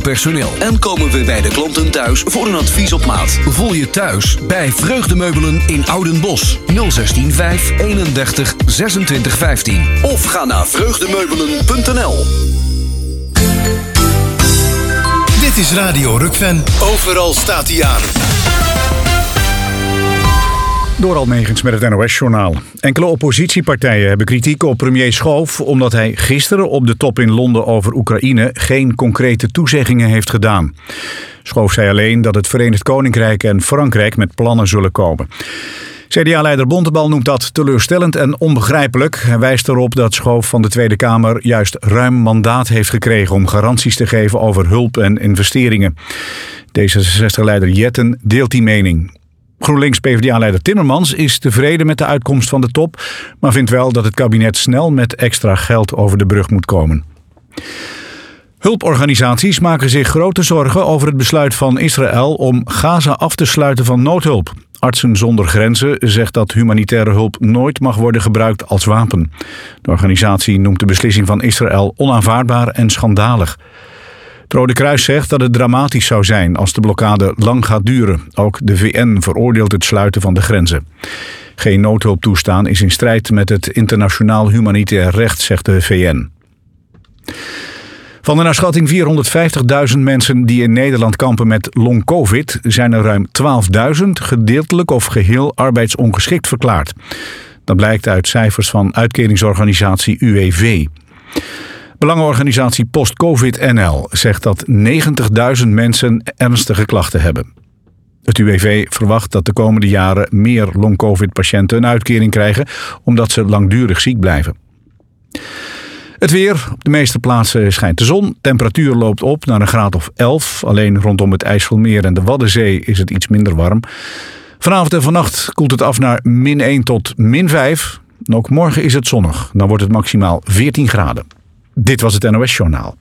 personeel. En komen we bij de klanten thuis voor een advies op maat. Voel je thuis bij Vreugdemeubelen in Oudenbosch. 016 5 31 26 15. Of ga naar vreugdemeubelen.nl. Dit is Radio Rukven. Overal staat hij aan. Door Almegens met het NOS-journaal. Enkele oppositiepartijen hebben kritiek op premier Schoof omdat hij gisteren op de top in Londen over Oekraïne geen concrete toezeggingen heeft gedaan. Schoof zei alleen dat het Verenigd Koninkrijk en Frankrijk met plannen zullen komen. CDA-leider Bontebal noemt dat teleurstellend en onbegrijpelijk. Hij wijst erop dat Schoof van de Tweede Kamer juist ruim mandaat heeft gekregen om garanties te geven over hulp en investeringen. D66-leider Jetten deelt die mening. GroenLinks-PVDA-leider Timmermans is tevreden met de uitkomst van de top, maar vindt wel dat het kabinet snel met extra geld over de brug moet komen. Hulporganisaties maken zich grote zorgen over het besluit van Israël om Gaza af te sluiten van noodhulp. Artsen zonder Grenzen zegt dat humanitaire hulp nooit mag worden gebruikt als wapen. De organisatie noemt de beslissing van Israël onaanvaardbaar en schandalig. Het Rode Kruis zegt dat het dramatisch zou zijn als de blokkade lang gaat duren. Ook de VN veroordeelt het sluiten van de grenzen. Geen noodhulp toestaan is in strijd met het internationaal humanitair recht, zegt de VN. Van de naar schatting 450.000 mensen die in Nederland kampen met long-covid zijn er ruim 12.000 gedeeltelijk of geheel arbeidsongeschikt verklaard. Dat blijkt uit cijfers van uitkeringsorganisatie UWV. Belangenorganisatie Post-Covid NL zegt dat 90.000 mensen ernstige klachten hebben. Het UWV verwacht dat de komende jaren meer long-covid-patiënten een uitkering krijgen omdat ze langdurig ziek blijven. Het weer. Op de meeste plaatsen schijnt de zon. Temperatuur loopt op naar een graad of 11. Alleen rondom het IJsselmeer en de Waddenzee is het iets minder warm. Vanavond en vannacht koelt het af naar -1 tot -5. En ook morgen is het zonnig. Dan wordt het maximaal 14 graden. Dit was het NOS-journaal.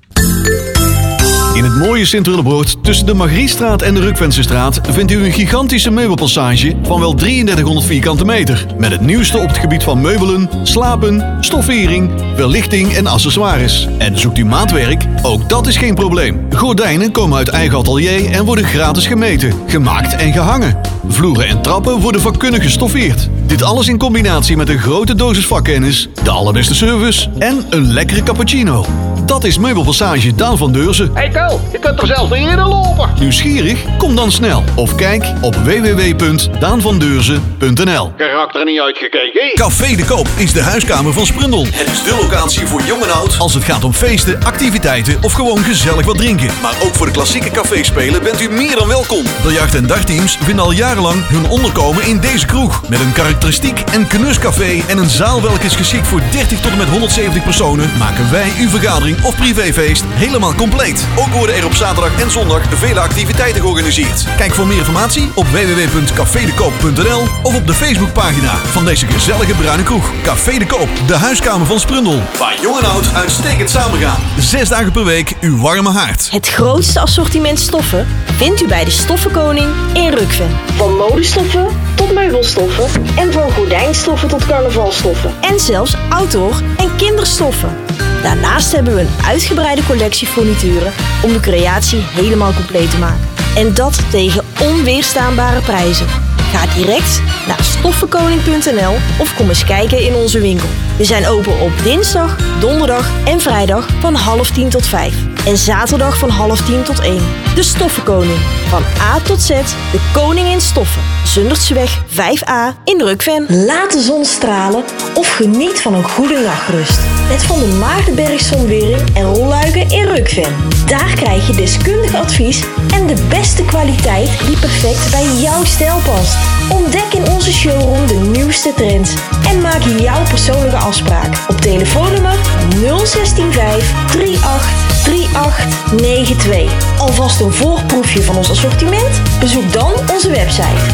In het mooie Sint-Willebroord tussen de Margriestraat en de Rukvensestraat vindt u een gigantische meubelpassage van wel 3300 vierkante meter. Met het nieuwste op het gebied van meubelen, slapen, stoffering, verlichting en accessoires. En zoekt u maatwerk? Ook dat is geen probleem. Gordijnen komen uit eigen atelier en worden gratis gemeten, gemaakt en gehangen. Vloeren en trappen worden vakkundig gestoffeerd. Dit alles in combinatie met een grote dosis vakkennis, de allerbeste service en een lekkere cappuccino. Dat is Meubelpassage Daan van Deurzen. Hey Ko, je kunt er zelfs niet eerder lopen. Nieuwsgierig? Kom dan snel of kijk op www.daanvandeurzen.nl. Geraakt er niet uitgekeken. Café de Koop is de huiskamer van Sprundel. Het is de locatie voor jong en oud als het gaat om feesten, activiteiten of gewoon gezellig wat drinken. Maar ook voor de klassieke caféspelen bent u meer dan welkom. Biljart- en dartteams vinden al jarenlang hun onderkomen in deze kroeg. Met een karakteristiek en knuscafé en een zaal welke is geschikt voor 30 tot en met 170 personen, maken wij uw vergadering of privéfeest helemaal compleet. Ook worden er op zaterdag en zondag vele activiteiten georganiseerd. Kijk voor meer informatie op www.cafedekoop.nl of op de Facebookpagina van deze gezellige bruine kroeg. Café de Koop, de huiskamer van Sprundel. Waar jong en oud uitstekend samengaan. 6 dagen per week uw warme haard. Het grootste assortiment stoffen vindt u bij de Stoffenkoning in Rukven. Van modestoffen tot meubelstoffen en van gordijnstoffen tot carnavalstoffen. En zelfs outdoor en kinderstoffen. Daarnaast hebben we een uitgebreide collectie furnituren om de creatie helemaal compleet te maken. En dat tegen onweerstaanbare prijzen. Ga direct naar stoffenkoning.nl of kom eens kijken in onze winkel. We zijn open op dinsdag, donderdag en vrijdag van 9:30 tot 5. En zaterdag van 9:30 tot 1. De Stoffenkoning. Van A tot Z, de koning in stoffen. Zundertseweg 5A in Rukven. Laat de zon stralen of geniet van een goede nachtrust. Met Van der Maagdenberg Zonwering en Rolluiken in Rukven. Daar krijg je deskundig advies en de beste kwaliteit die perfect bij jouw stijl past. Ontdek in onze showroom de nieuwste trends en maak jouw persoonlijke afspraak op telefoonnummer 0165 38 3892. Alvast een voorproefje van ons assortiment? Bezoek dan onze website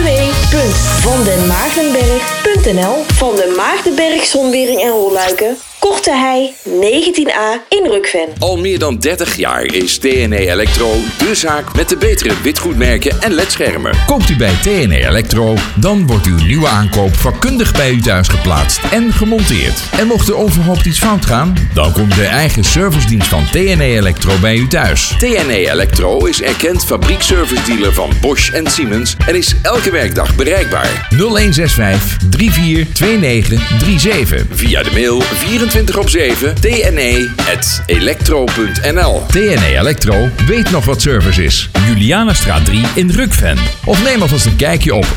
www.vandenmaagdenberg.nl. Van den Maagdenberg Zonwering en Rolluiken Korte Hei 19A in Rukven. Al meer dan 30 jaar is TNE Electro de zaak met de betere witgoedmerken en ledschermen. Koopt u bij TNE Electro, dan wordt uw nieuwe aankoop vakkundig bij u thuis geplaatst en gemonteerd. En mocht er onverhoopt iets fout gaan, dan komt de eigen servicedienst van TNE Electro bij u thuis. TNE Electro is erkend fabriekservice-dealer van Bosch en Siemens en is elke werkdag bereikbaar. 0165 342937. Via de mail 24/7 tne@electro.nl. TNE Electro weet nog wat service is. Julianastraat 3 in Rukven. Of neem alvast een kijkje op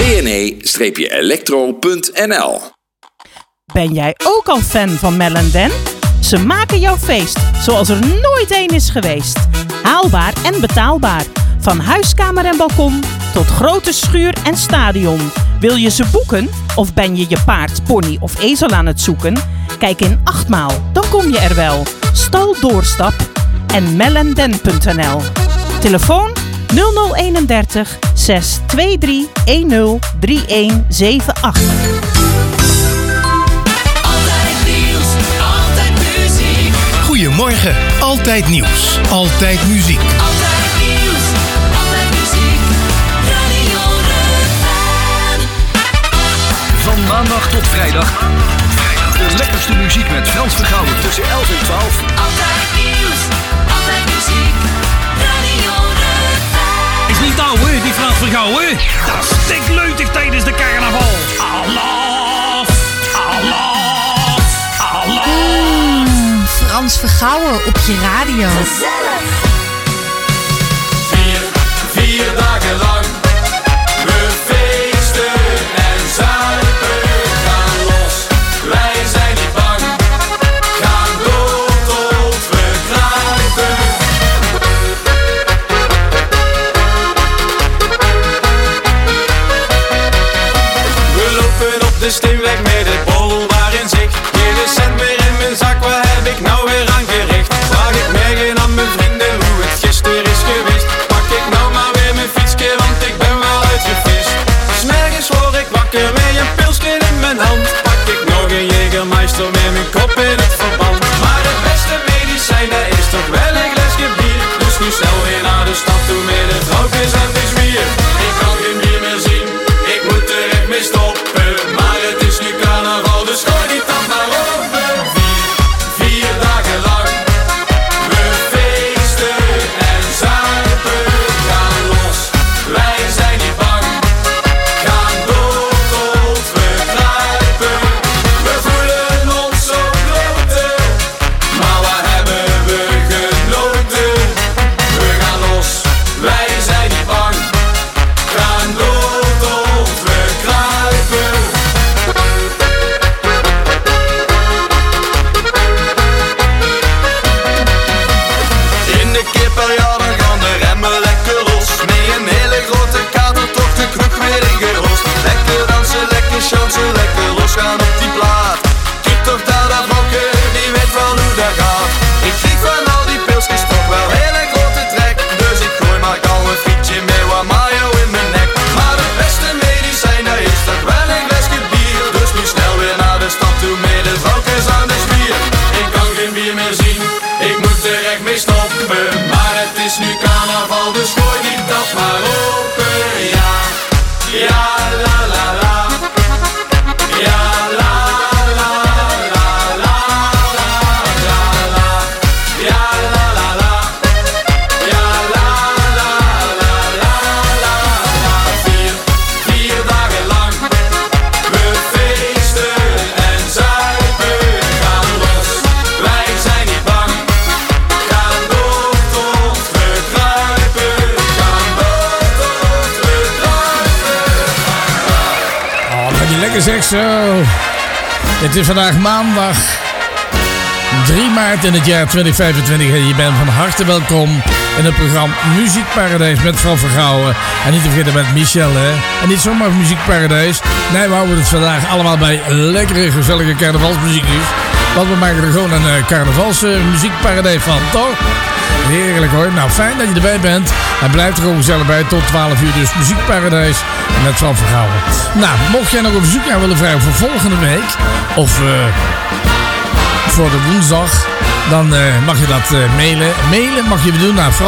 tne-electro.nl. Ben jij ook al fan van Mel & Dan? Ze maken jouw feest zoals er nooit één is geweest. Haalbaar en betaalbaar. Van huiskamer en balkon tot grote schuur en stadion. Wil je ze boeken? Of ben je je paard, pony of ezel aan het zoeken? Kijk in 8 maal, dan kom je er wel. Stal Doorstap en melanden.nl. Telefoon 0031 623 103178. Goedemorgen, altijd nieuws, altijd muziek. Altijd nieuws, altijd muziek, Radio Rukven. Van maandag tot vrijdag. De lekkerste muziek met Frans Vergouwen tussen 11 en 12. Altijd nieuws, altijd muziek, Radio Rukven. Is niet oud, hè, die Frans Vergouwen. Dat stikt leutig tijdens de carnaval. Allah, Allah, Allah. Frans Vergouwen op je radio. Gezellig. 4 dagen lang. We feesten en zuipen. Gaan los, wij zijn niet bang. Gaan door tot we kruipen. We lopen op de steenweg met het borrelbaar in zicht. Geen cent meer in mijn zak, waar heb ik nou weer aan gericht? Vraag ik morgen aan mijn vrienden hoe het gisteren is geweest. Pak ik nou maar weer mijn fietsje, want ik ben wel uitgevist. 's Morgens word ik wakker met een pilsje in mijn hand. Pak ik nog een Jägermeister met mijn kop in het verband. Maar het beste medicijn, dat is toch wel een glaasje bier. Dus nu snel weer naar de stad toe met de vrouwtjes en de zwier. Ik kan geen bier meer zien, ik moet er echt mee stoppen. Maar het is nu carnaval, dus gooi die tand maar open. 4 dagen lang. We feesten en zuipen. Gaan los, wij zijn niet bang. Gaan door tot we kruipen. We voelen ons zo grote, maar waar hebben we genoten? We gaan los, wij zijn niet bang. Gaan door tot we kruipen. In de kipperjaren gaan de remmen lekker los. Met een hele grote kater toch de kroeg weer ingerost. Lekker dansen, lekker chansen, lekker losgaan op die plaat. Kijk toch daar dat mokken, die weet wel hoe dat gaat. Ik krieg van al die pilsjes toch wel hele grote trek. Dus ik gooi maar al een frietje met wat mayo in mijn nek. Maar het beste medicijn, dat is toch wel een glaasje bier. Dus nu snel weer naar de stad toe met de vrouwtjes aan de zwier. Ik kan geen bier meer zien, ik moet er echt mee stoppen. Maar het is nu carnaval, dus gooi die tap maar open. Ja, ja, la la la. Ja, la la la la la la la. Ja, la la la. Ja, la la la la la la. 4 dagen lang. We feesten en zuipen. Gaan los, wij zijn niet bang. Gaan door tot we kruipen. Gaan door tot we kruipen. Oh, dat die lekker zeg zo. Het is vandaag maandag 3 maart in het jaar 2025 en je bent van harte welkom in het programma Muziekparadijs met Frans Vergouwen. En niet te vergeten met Michel, hè. En niet zomaar Muziekparadijs. Nee, we houden het vandaag allemaal bij lekkere, gezellige carnavalsmuziekjes. Want we maken er gewoon een carnavalsmuziekparadijs van, toch? Heerlijk hoor. Nou, fijn dat je erbij bent. En blijf er gewoon gezellig bij tot 12 uur. Dus Muziekparadijs met Frans Vergouwen. Nou, mocht jij nog een verzoek aan willen vragen voor volgende week. Of voor de woensdag, dan mag je dat mailen. Mailen mag je doen naar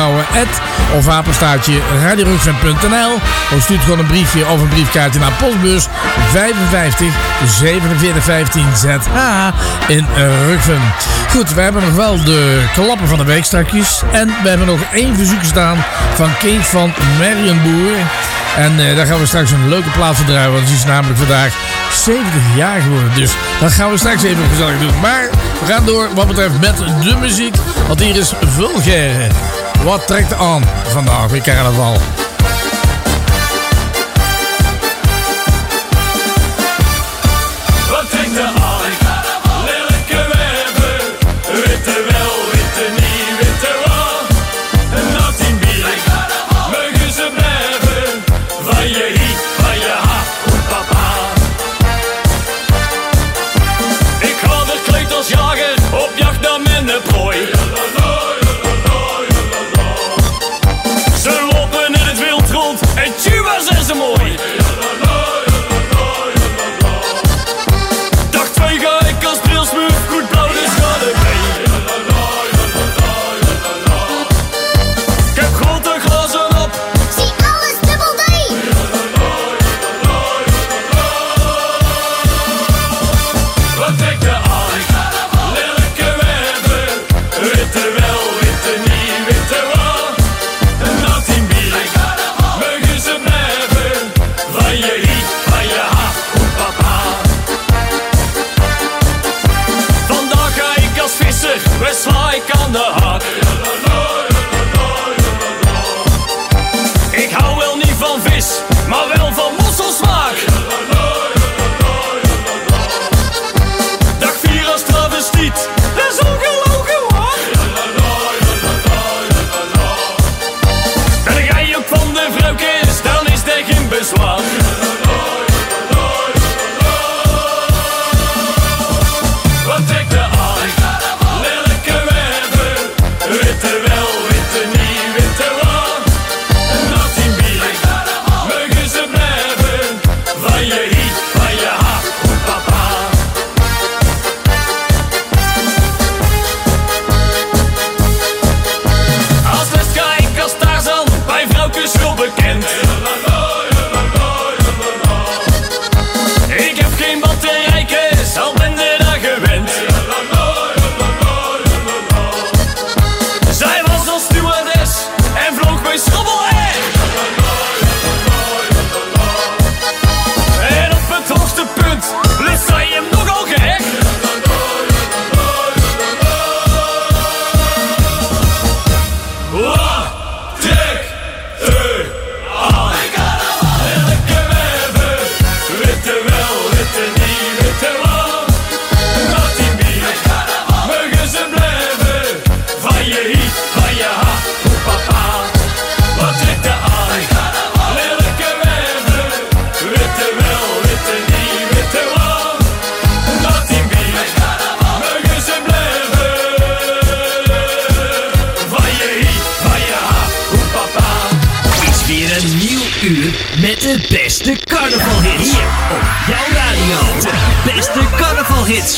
fransvergouwen@radiorugven.nl of stuurt gewoon een briefje of een briefkaartje naar postbus 55 4715 ZH in Rugven. Goed, we hebben nog wel de klappen van de week strakjes. En we hebben nog 1 verzoekje staan van Kees van Marienboer. En daar gaan we straks een leuke plaat voor draaien, want ze is namelijk vandaag 70 jaar geworden. Dus dat gaan we straks even gezellig doen. Maar we gaan door wat betreft met de muziek. Want hier is Vulgaire. Wat trekt aan vandaag weer carnaval? Wat trekt er aan? Lelijke werven. Witte wel, witte niet, witte wat. Na 10 bier mogen ze blijven. Van je hiet, van je ha, en papa. Ik ga verkleed als jager op jacht naar mijn prooi. Ze lopen in het wild rond en tjuwa zijn ze mooi. Dag 2 ga ik als brilsmuf goed blauw, dus ga er mee. Ik heb grote glazen op, zie alles dubbel D. Wat trekt er aan? Lelijke werven. Witte wel, witte niet, witte wat. Na 10 bier mogen ze blijven. Van je hiet, van je ha, en papa. Vandaag ga ik als visser, waar sla ik aan de haak. Ik hou wel niet van vis, maar wel van mosselsmaak. Dag 4 als travestiet, dat is ongelogen waar. Ben jij ook van de vrouwkes, dan is er geen bezwaar. Wat trekt er aan? Lelijke werven. Witte wel, witte niet, witte wat. Na 10 bier mogen ze blijven. Van je hiet, van je ha, en papa. Als les ga ik als Tarzan, bij vrouwkes wel bekend. Ik heb geen batterijkes, al ben je daar gewend. Zij was als stewardess en vloog bij Schrobbel Air. En op het hoogste punt lust zij hem nogal gehecht. Wat trekt er aan? Lelijke werven. Witte wel, witte niet, witte wat. Na 10 bier mogen ze blijven. Van je hiet, van je ha, en papa. Wat trekt er aan? Lelijke werven. Witte wel, witte niet, witte wat. Na 10 bier mogen ze blijven. Van je hiet, van je ha, en papa. Is weer een nieuw uur met de beste carnavalhits. Hier op jouw radio. De beste carnavalhits.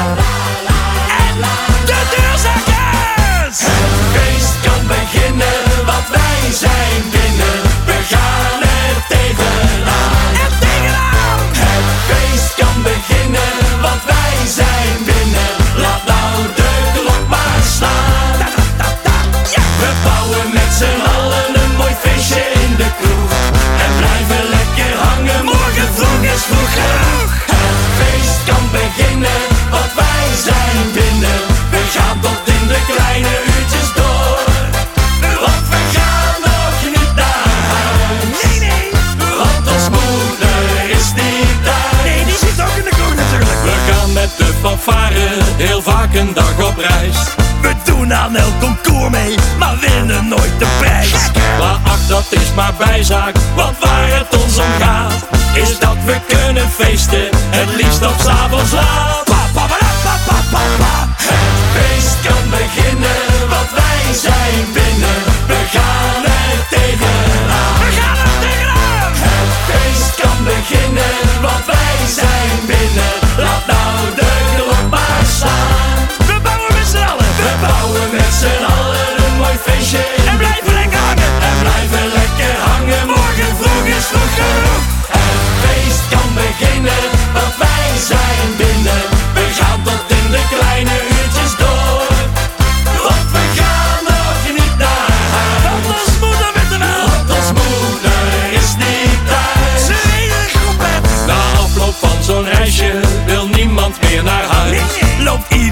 De deurzakkers! Het feest kan beginnen, want wij zijn binnen. We gaan er tegenaan. Het feest kan beginnen, want wij zijn binnen. Laat nou de klok maar slaan. We bouwen met z'n allen een mooi feestje in de kroeg. En blijven lekker hangen, morgen vroeg is vroeg genoeg. Het feest kan beginnen, want wij zijn binnen. We gaan tot in de kleine uurtjes door. Want we gaan nog niet naar huis. Nee. Want ons moeder is niet thuis. Nee, die zit ook in de kroeg natuurlijk. We gaan met de fanfare heel vaak een dag op reis. We doen aan elk concours mee, maar winnen nooit de prijs. Maar ach, dat is maar bijzaak, want waar het ons om gaat, is dat we kunnen feesten, het liefst op 's avonds laat. Het feest kan beginnen, want wij zijn binnen. We gaan er tegenaan. Het feest kan beginnen, want wij zijn binnen. Laat nou de klok maar slaan.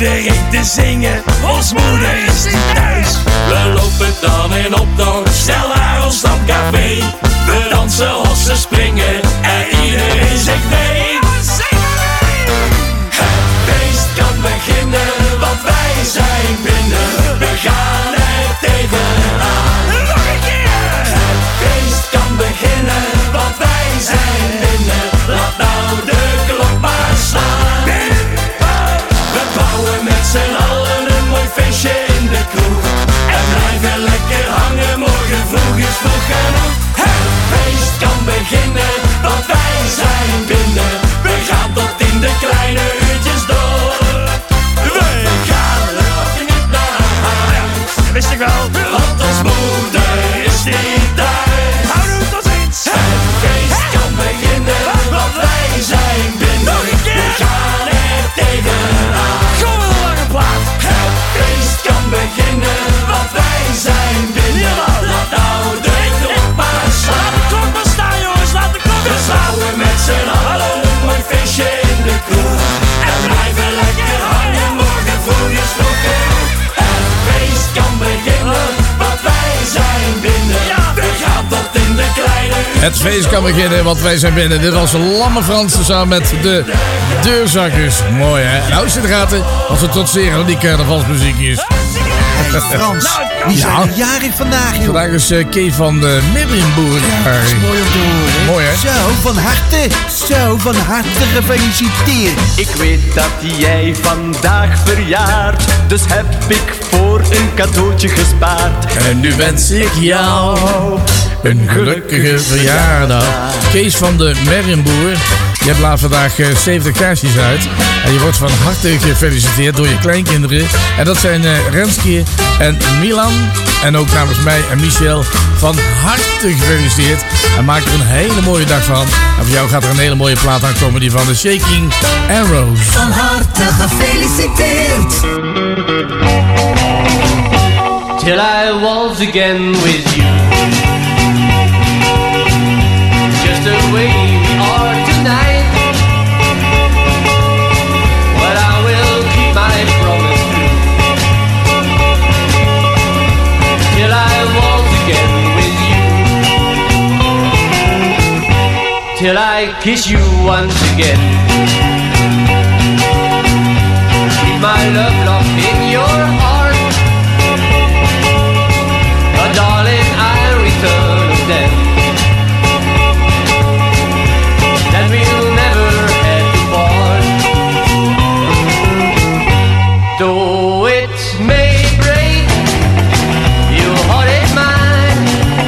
iedereen te zingen. Ons moeder is niet thuis. We lopen dan en op dan, snel naar ons stamcafé. We dansen, hossen, springen en iedereen zegt nee. Het feest kan beginnen, want wij zijn binnen. We gaan er tegenaan. Nog een keer! Het feest kan beginnen, want wij zijn binnen. Laat nou de klok maar slaan. We bouwen met z'n allen een mooi feestje in de kroeg. En blijven lekker hangen, morgen vroeg is vroeg genoeg. Het feest kan beginnen, want wij zijn binnen. We gaan tot in de kleine uurtjes door. We gaan nog niet naar huis. Wist ik wel, want ons moeder is niet thuis. Hou nu tot ziens. Het feest kan beginnen, want wij zijn binnen. Nog een keer. We gaan er tegenaan. Gewoon een lange plaat. Het feest kan beginnen, want wij zijn binnen. Laat nou de klok maar slaan. Laat de klok maar staan, jongens, laat de klok maar staan. We bouwen met z'n allen een mooi feestje in de kroeg. En blijven lekker hangen, morgen vroeg is vroeg genoeg. Het feest kan beginnen, want wij zijn binnen. We gaan tot in de kleine uur. Het feest kan beginnen, want wij zijn binnen. Dit was Lamme Frans samen met de Deurzakkers. Mooi, hè? Nou, zit de gaten als we trotseren op die carnavalsmuziekjes. Hey Frans, wie zijn er jarig vandaag, joh? Vandaag is Kees van de Miriamboer. Ja, dat is mooi om te horen. Mooi, hè? Zo, van harte gefeliciteerd. Ik weet dat jij vandaag verjaart, dus heb ik voor een cadeautje gespaard. En nu wens ik jou een gelukkige verjaardag. Kees van de Miriamboer. Je hebt laat vandaag 70 kaarsjes uit. En je wordt van harte gefeliciteerd door je kleinkinderen. En dat zijn Renske en Milan. En ook namens mij en Michel van harte gefeliciteerd. En maak er een hele mooie dag van. En voor jou gaat er een hele mooie plaat aankomen, die van de Shaking Arrows. Van harte gefeliciteerd. Till I waltz again with you. Just the way we are tonight. But I will keep my promise true. Till I waltz again with you. Till I kiss you once again. Keep my love locked in your heart. But darling, I'll return then. That we'll never have to part. Though it may break your heart and mine,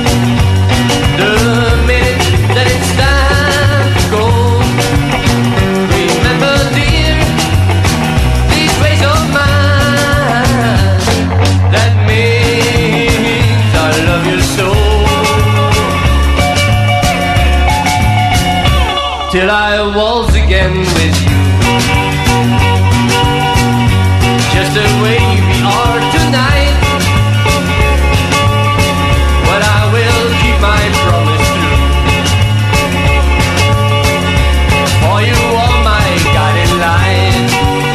the minute that it's time to go. Remember, dear, these ways of mine. That means I love you so. Till I waltz again with you. Just the way we are tonight. But I will keep my promise true. For you are my guiding light.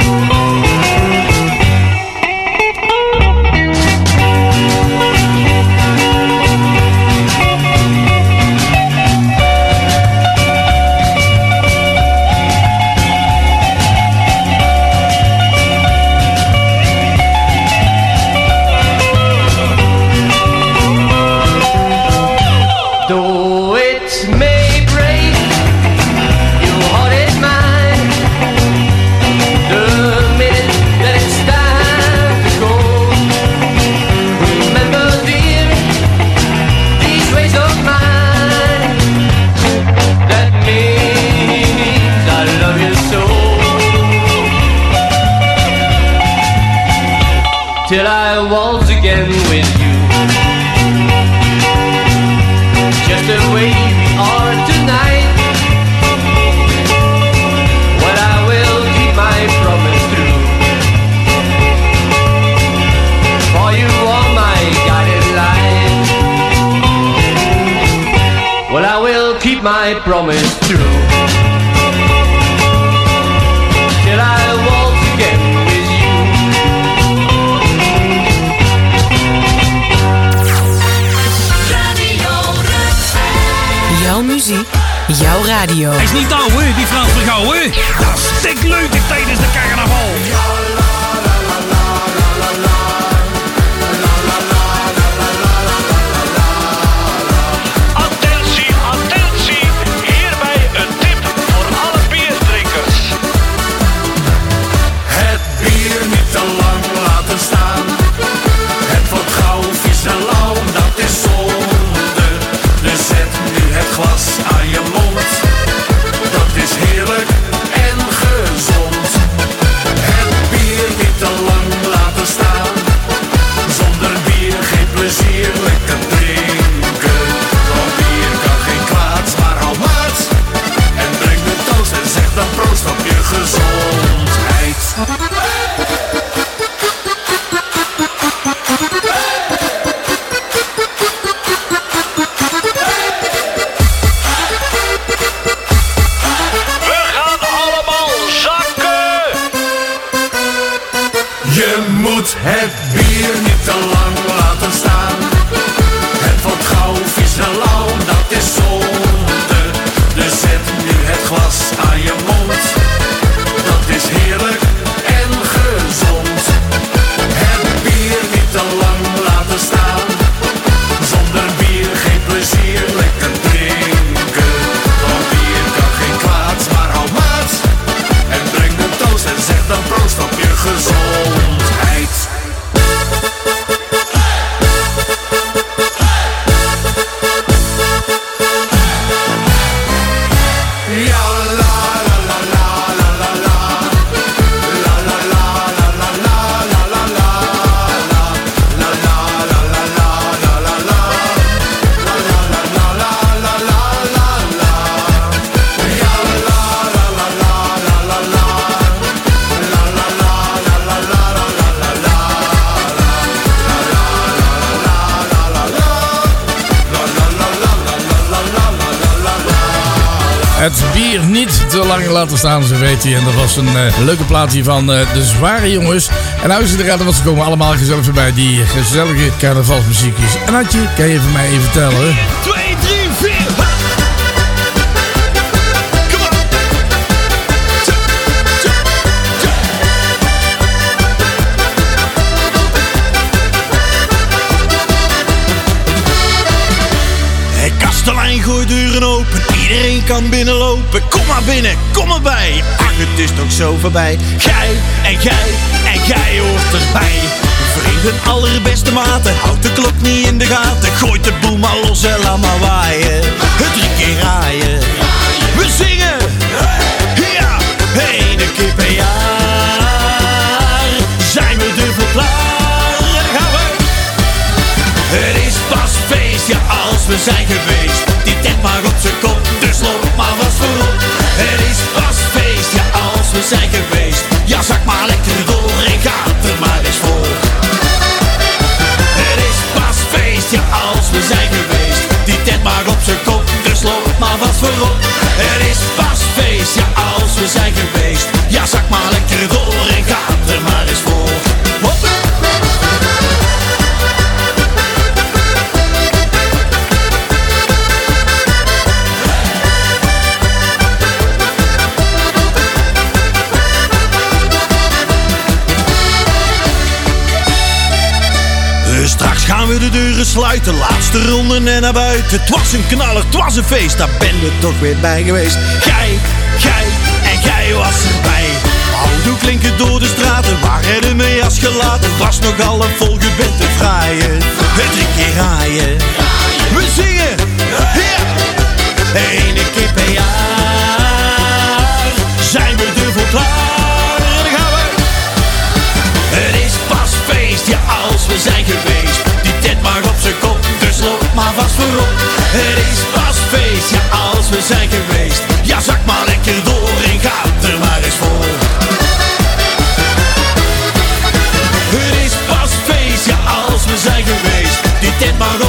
Though it may break your heart and mine, the minute that it's time to go. Remember, dear, these ways of mine. That means I love you so. Till I waltz again with you. Just the way we are tonight. Well, I will keep my promise true. For you are my guiding light. Well, I will keep my promise true. Till I waltz again with you. muziek, jouw radio. Hij is niet oud, hè, die Frans Vergouwen. Dat stikt leuk tijdens de carnaval. Attentie, attentie. Hierbij een tip voor alle bierdrinkers. Het bier niet te lang laten staan. Het wordt gauw vies en lauw, dat is zonde. Dus zet nu het glas aan je mond. Dat is heerlijk en gezond. Het bier niet te lang laten staan. Zonder bier geen plezier, lekker drinken. Want bier kan geen kwaad, maar hou maat. En drink de toast en zeg dan proost op je gezondheid. We gaan allemaal zakken. Je moet het bier niet te lang laten staan. Het wordt gauw vies en lauw, dat is zonde. Dus zet nu het glas aan je mond. Dat is heerlijk en gezond. Het bier niet te lang laten staan. Zonder bier geen plezier, lekker drinken. Want bier kan geen kwaad, maar hou maat. En drink een toast en zeg dan proost op je gezondheid. Ja, la la la la la la la. La la la la la la la la la. La la la la la la la la. La la la la la la la la la. Ja, la la la la la la la. La la la la la la la la la la. La la la la la la la. La la la la la la la la la la. Het bier niet te lang laten staan, zo weet je. En dat was een leuke plaat hier van de Zware Jongens. En nou is het eruit, want ze komen allemaal gezellig voorbij. Die gezellige carnavalsmuziekjes. En Adje, kan je van mij even vertellen? 1, 2, 3, 4. Het kastelein gooit deuren open, iedereen kan binnenlopen. Kom maar binnen, kom maar bij. Ach, het is toch zo voorbij. Gij en jij en jij hoort erbij. Vrienden allerbeste maten, houdt de klok niet in de gaten. Gooit de boel maar los en laat maar waaien. Het 3 keer raaien. We zingen, ja, 1 keer per jaar. Zijn we ervoor klaar? En dan gaan we. Het is pas feest, ja, als we zijn geweest. Die tent mag op z'n kop, dus loop maar vast voorop. Het is pas feest, ja, als we zijn geweest. Ja, zak maar lekker door en ga er maar eens voor. Het is pas feest, ja, als we zijn geweest. Die tent mag op z'n kop, dus loop maar vast voorop. Het is pas feest, ja, als we zijn geweest. Ja, zak maar lekker door en ga er maar eens voor. Hop. Straks gaan we de deuren sluiten, laatste ronde en naar buiten. Het was een knaller, het was een feest, daar ben je toch weer bij geweest. Gij en jij was erbij. Houdoe klinken door de straten, waar er de mee als gelaten. Was nogal een volgebed te fraaien, het 3 keer raaien. We zingen, ja, 1 keer per jaar. Zijn we ervoor klaar? En dan gaan we. Het is pas feest, ja, als we zijn geweest. Die tent mag op z'n kop, dus loop maar vast voorop. Het is pas feest, ja, als we zijn geweest. Ja, zak maar lekker door en ga er maar eens voor. Het is pas feest, ja, als we zijn geweest. Die tent mag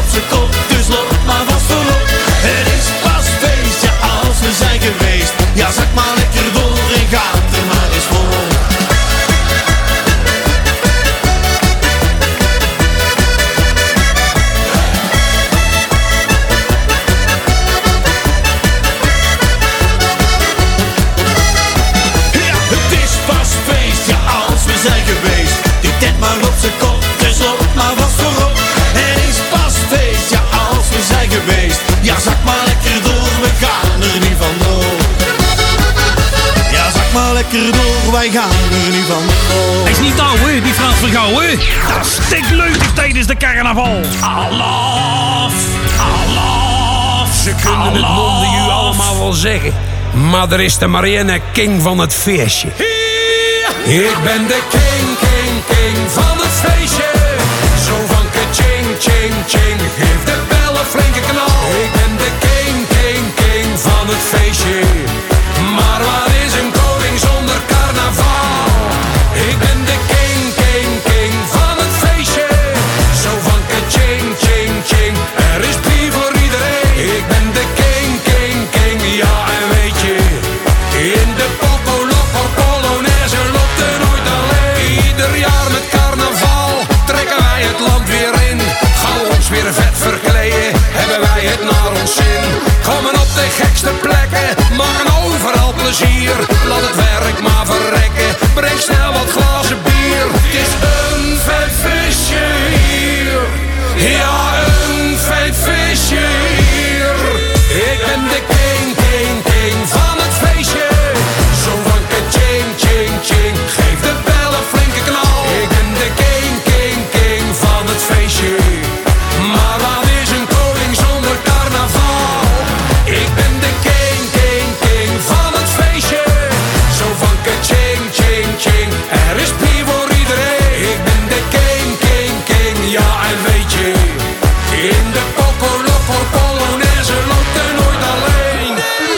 lekker door, wij gaan er niet van. Hij is niet oud, hè, die Frans Vergouwen. Dat is stikleutig tijdens de carnaval. Allah, Allah. Ze kunnen het non-de-u allemaal wel zeggen. Maar er is de Marianne King van het feestje. Ik ben de king, king, king van het feestje. Zo van ka-ching, ching, ching. Geef de bel een flinke knal. Ik ben de king, king, king van het feestje. Maar wat is een koning zonder carnaval? Ik ben de king, king, king van het feestje. Zo van ka-ching, ching, ching. Er is pie voor iedereen. Ik ben de king, king, king. Ja, en weet je, in de popo, loco, polonaise loopt er nooit alleen. Ieder jaar met carnaval trekken wij het land weer in. Gaan we ons weer vet verkleden, hebben wij het naar ons zin. Komen op de gekste plekken, maken overal plezier. Laat het werk maar verrekken, breng snel wat glazen bier. Het is een vet feestje hier, ja, een vet feestje hier. Ik ben de king, king, king van het feestje. Zo van ka-ching, ching, ching. Geef de bel een flinke knal. Ik ben de king, king, king van het feestje. Maar wat is een koning zonder carnaval? Ik ben de king, king, king van het feestje. Zo van ka-ching, ching, ching. Er is pie voor iedereen. Ik ben de king, king, king. Ja, en weet je, in de poco, loco, polonaise loopt er nooit alleen.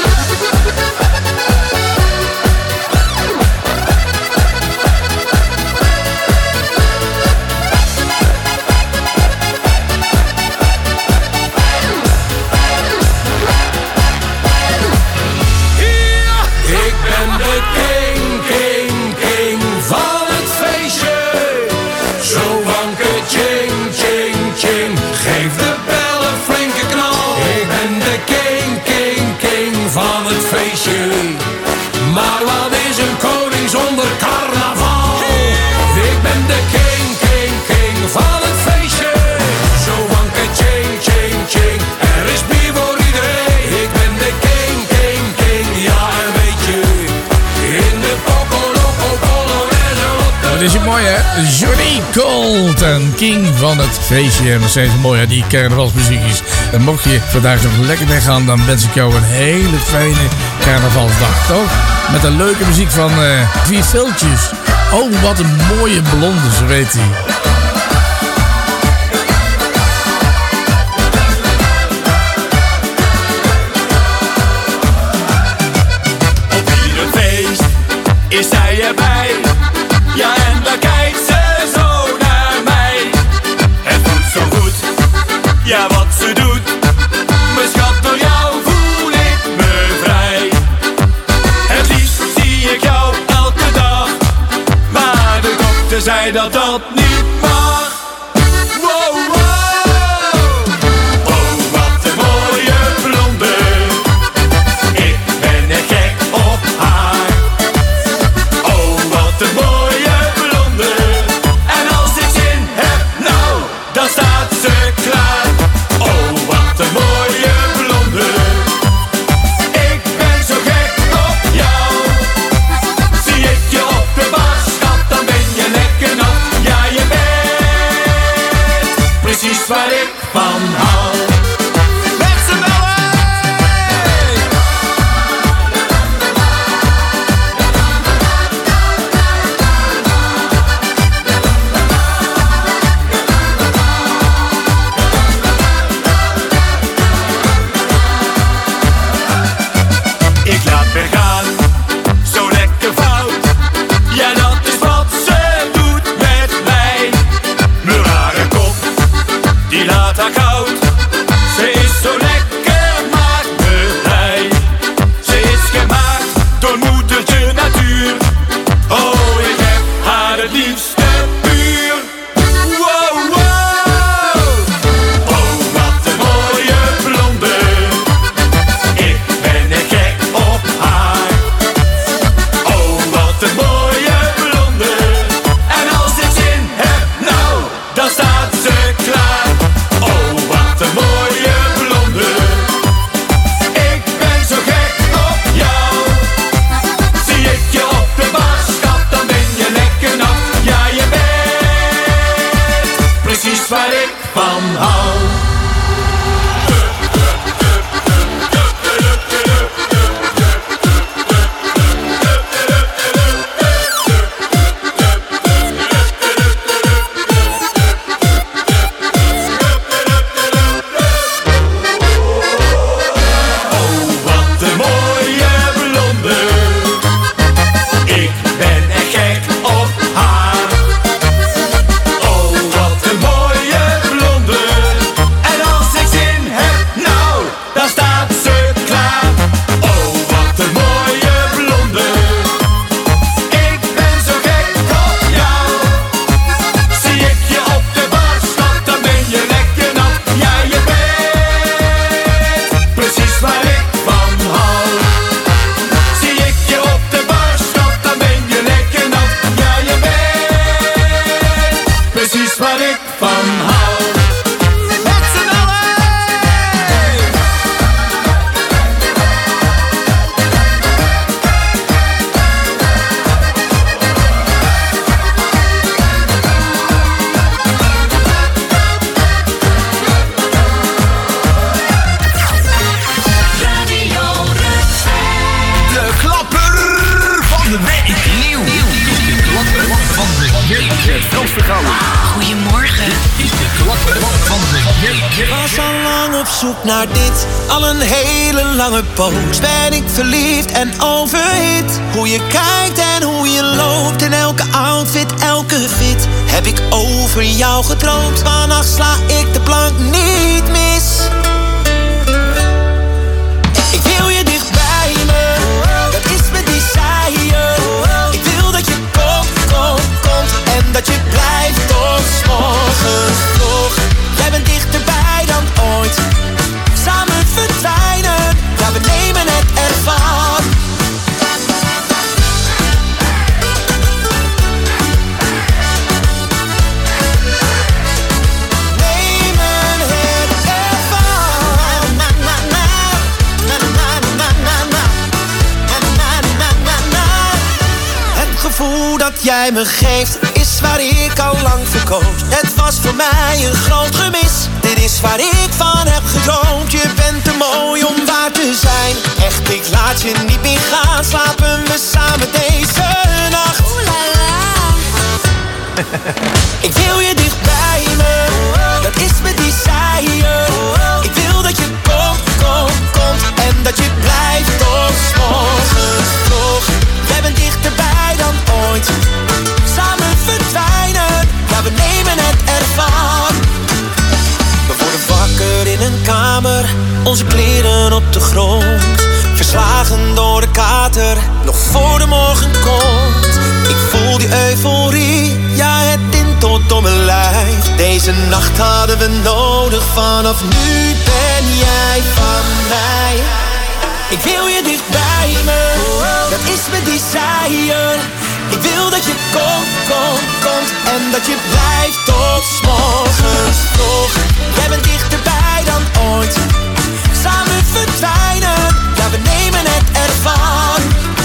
Ik ben de king, king, king van het feestje. Zo van ka-ching, ching, ching. Geef de bel een flinke knal. Ik ben de king, king, king van het feestje. Maar wat is een koning zonder carnaval? Ik ben de king, king, king van het feestje. Zo van ka-ching, ching, ching. Er is bier voor iedereen. Ik ben de king, king, king. Ja, en weet je, in de poco, loco, polonaise loopt er. Dat is hier mooi, hè? Johnny Colton, king van het feestje. En nog steeds mooi, hè? Die carnavalsmuziekjes. En mocht je vandaag nog lekker weggaan, dan wens ik jou een hele fijne carnavalsdag, toch? Met een leuke muziek van Vier Viltjes. Oh, wat een mooie blonde, zo weet hij. Op ieder feest is zij erbij. Ja, en dan kijkt ze zo naar mij. Het voelt zo goed, ja, wat ze doet. Mijn schat, door jou voel ik me vrij. Het liefst zie ik jou elke dag. Maar de dokter zei dat dat niet mag. Wow, wow. Oh, wat een mooie blonde. Ik ben echt gek op haar. Oh, wat een mooie blonde. En als ik zin heb, nou, dan staat ze klaar. Oh, wat een mooie blonde. Ik ben zo gek op jou. Zie ik je op de bar, schat, dan ben je lekker nat. Ja, je bent precies waar ik van hou. Met z'n allen! Ik laat me gaan, zo lekker fout. Ja, dat is wat ze doet met mij. Mijn rare kop, die laat haar koud. op zoek naar dit. Al een hele lange poos ben ik verliefd en overhit. Hoe je kijkt en hoe je loopt in elke outfit, elke fit. Heb ik over jou gedroomd, vannacht sla ik de plank niet mis. Ik wil je dicht bij me, dat is mijn desire. Ik wil dat je komt en dat je blijft tot 's morgens vroeg. Jij bent dichterbij dan ooit, samen verdwijnen, ja we nemen het ervan. Het gevoel dat jij me geeft is waar ik al lang verkoos. Het was voor mij een groot gemis. Dit is waar ik van heb gedroomd. Je bent te mooi om waar te zijn. Echt, ik laat je niet meer gaan. Slapen we samen deze nacht. Oeh la la. Ik wil je dicht bij me, dat is mijn desire. Ik wil dat je komt en dat je blijft tot 's morgens vroeg. Jij bent dichterbij dan ooit, samen verdwijnen, ja we nemen het ervan. We worden wakker in een kamer, onze kleren op de grond. Verslagen door de kater, nog voor de morgen komt. Ik voel die euforie, ja het tintelt door mijn lijf. Deze nacht hadden we nodig, vanaf nu ben jij van mij. Ik wil je dicht bij me, dat is mijn desire. Ik wil dat je komt en dat je blijft tot 's morgens vroeg. Jij bent dichterbij dan ooit, samen verdwijnen, ja we nemen het ervan.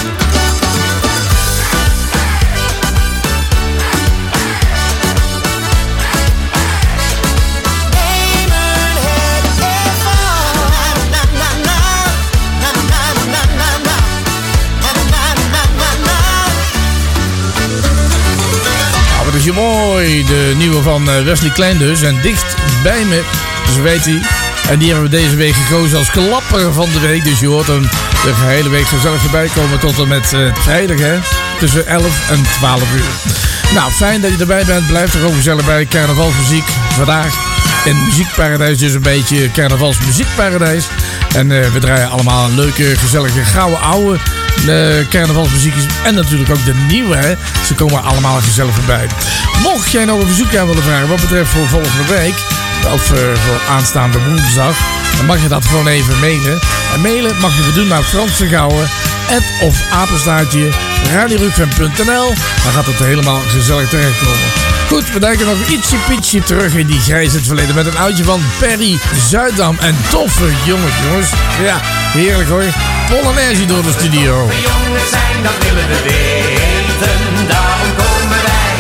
Dat is je mooi, de nieuwe van Wesley Klein dus. En dicht bij me, zo weet hij. En die hebben we deze week gekozen als klapper van de week. Dus je hoort hem de hele week gezellig erbij komen tot en met vrijdag, hè. Tussen 11 en 12 uur. Nou, fijn dat je erbij bent. Blijf er ook gezellig bij. Carnavalsmuziek vandaag in Muziekparadijs. Dus een beetje carnavalsmuziekparadijs. En we draaien allemaal een leuke, gezellige, gouden oude carnavalsmuziekjes. En natuurlijk ook de nieuwe, hè. Ze komen allemaal gezellig voorbij. Mocht jij nog een verzoek aan willen vragen wat betreft voor volgende week, of voor aanstaande woensdag, dan mag je dat gewoon even mailen. En mailen mag je doen naar Frans Vergouwen @ of apenstaartje radiorukven.nl. Dan gaat het helemaal gezellig terechtkomen. Goed, we denken nog ietsje terug in die grijs het verleden met een oudje van Perry Zuidam. En toffe jongens. Ja, heerlijk hoor. Polonaise door de studio. Toffe jongens zijn, dat willen we weten. Daarom komen wij.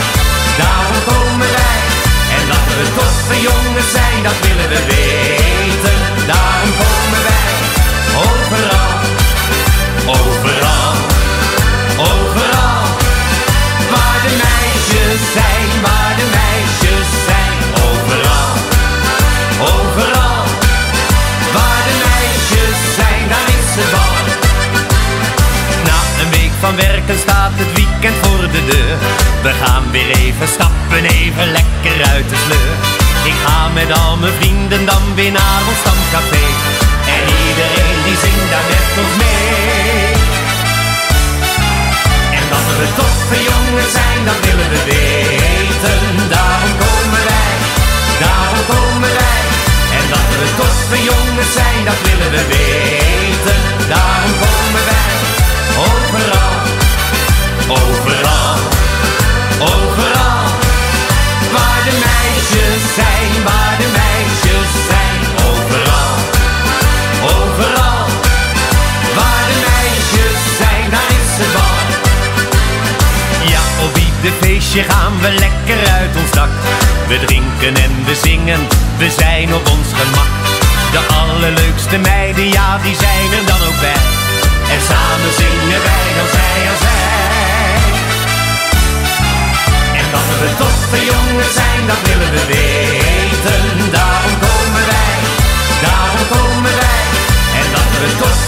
En dat we toffe jongens zijn, dat willen we weten. Daarom komen wij. Overal. Waar de meisjes zijn, overal. Waar de meisjes zijn, daar is het bal. Na een week van werken staat het weekend voor de deur. We gaan weer even stappen, even lekker uit de sleur. Ik ga met al mijn vrienden dan weer naar ons stamcafé. En iedereen die zingt daar met ons mee. En dat we toffe jongens zijn, dat willen we weten. Daarom komen wij. En dat we toffe jongens zijn, dat willen we weten. Daarom komen wij. Overal. Waar de meisjes zijn, overal. Waar de meisjes zijn, daar is het bal. Ja, op ieder feestje gaan we lekker uit ons dak. We drinken en we zingen, we zijn op ons gemak. De allerleukste meiden, ja, die zijn er dan ook bij. En samen zingen wij dan zij aan zij. En dat we toffe jongens zijn, dat willen we weten. Daarom komen wij.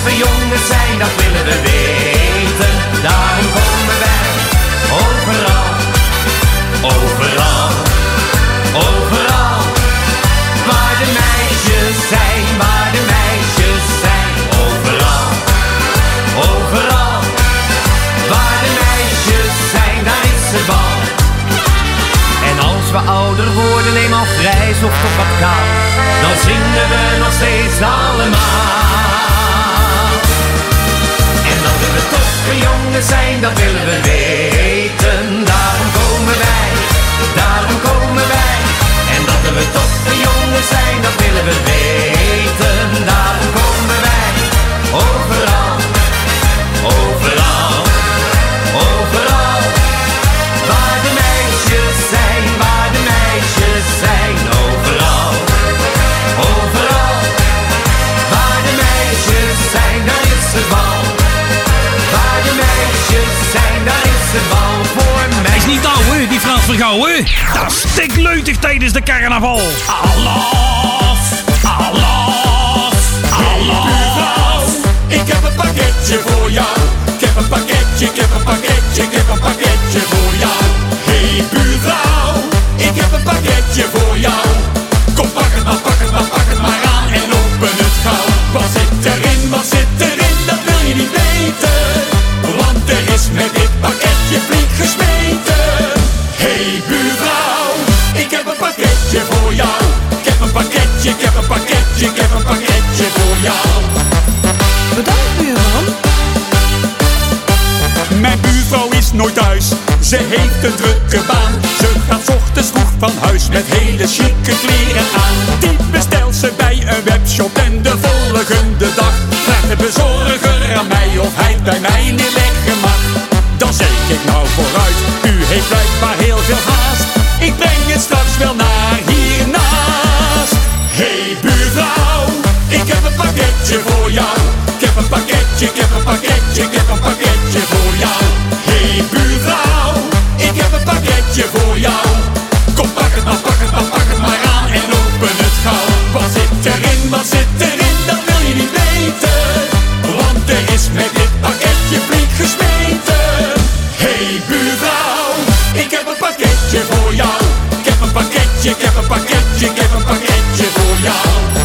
toffe jongens zijn, dat willen we weten. Daarom komen wij overal, overal, overal. Waar de meisjes zijn, waar de meisjes zijn. Overal, overal. Waar de meisjes zijn, daar is het bal. En als we ouder worden, eenmaal grijs of toch wat kaal, dan zingen we nog steeds allemaal. En dat we toffe jongens zijn, dat willen we weten. Daarom komen wij, daarom komen wij. En dat we toffe jongens zijn, dat willen we weten. Daarom komen wij overal, overal, overal. Waar de meisjes zijn, waar de meisjes zijn. Overal, overal. Waar de meisjes zijn, daar is het bal. Waar de meisjes zijn, daar is het bal voor mij. Is niet ouwe, die Frans Vergouwen. Dat stikt leutig tijdens de carnaval. Alaf, alaf, alaf. Ik heb een pakketje voor jou. Ik heb een pakketje, ik heb een pakketje, ik heb een pakketje voor jou. Hey buurvrouw, ik heb een pakketje voor jou. Kom pak het maar, pak het maar, pak het maar aan en open het gauw. Wat zit erin, wat zit erin, dat wil je niet weten. Want er is met dit pakketje flink gesmeten. Hey buurvrouw, ik heb een pakketje voor jou. Ik heb een pakketje, ik heb een pakketje, ik heb een pakketje voor jou. Bedankt buurman. Mijn buurvrouw is nooit thuis, ze heeft een drukke baan. Ze gaat 's ochtends vroeg van huis met hele chique kleren aan. Die bestelt ze bij een webshop en de volgende dag vraagt de bezorger aan mij of hij bij mij neerleggen mag. Dan zeg ik nou vooruit, u heeft blijkbaar heel veel haast. Ik breng het straks wel naar hiernaast. Hey buurvrouw, ik heb een pakketje voor jou. Ik heb een pakketje, ik heb een pakketje, ik heb een pakketje voor jou. Hey buurvrouw, ik heb een pakketje voor jou. Kom pak het maar, pak het maar, pak het maar aan en open het gauw. Wat zit erin, wat zit erin, dat wil je niet weten. Want er is met dit pakketje flink gesmeten. Hey buurvrouw, ik heb een pakketje voor jou. Ik heb een pakketje, ik heb een pakketje, ik heb een pakketje voor jou.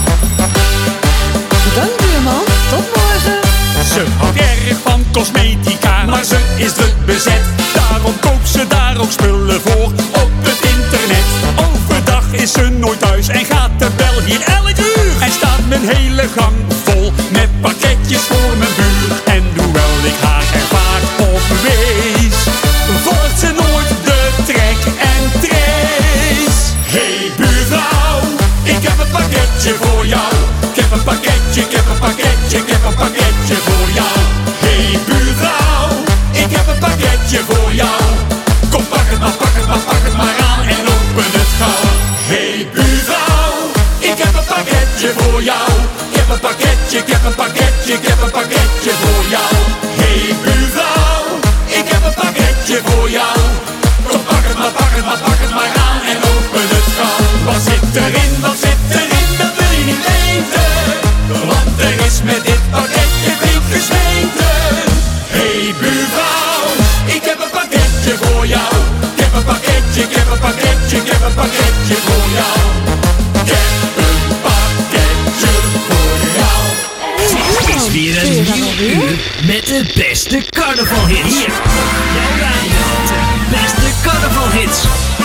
Bedankt buurman, tot morgen. Ze houdt erg van cosmetica, maar ze is druk bezet. Daarom koopt ze daar ook spullen voor op het internet. Overdag is ze nooit thuis en gaat de bel hier elk uur. En staat mijn hele gang vol met pakketjes voor mijn buur. En hoewel ik haar er vaak op wees, volgt ze nooit de trek en trace. Hey buurvrouw, ik heb een pakketje voor jou. Ik heb een pakketje, ik heb een pakketje, ik heb een pakketje voor jou. Hey buurvrouw, ik heb een pakketje voor jou. Kom pak het maar, pak het maar, pak het maar aan en open het gauw. Hey buurvrouw, ik heb een pakketje voor jou. Ik heb een pakketje, ik heb een pakketje, ik heb een pakketje voor jou. Hey buurvrouw, ik heb een pakketje voor jou. Kom pak het maar, pak het maar, pak het maar aan en open het gauw. Wat zit erin, wat zit erin, dat wil je niet weten. Want er is met dit pakketje flink gesmeten. Hey buurvrouw, ik heb een pakketje voor jou. Ik heb een pakketje, ik heb een pakketje, ik heb een pakketje voor jou. Ik heb een pakketje voor jou. Het is weer een nieuw uur met de beste carnavalhits. Hier, jouw radio, de beste carnavalhits.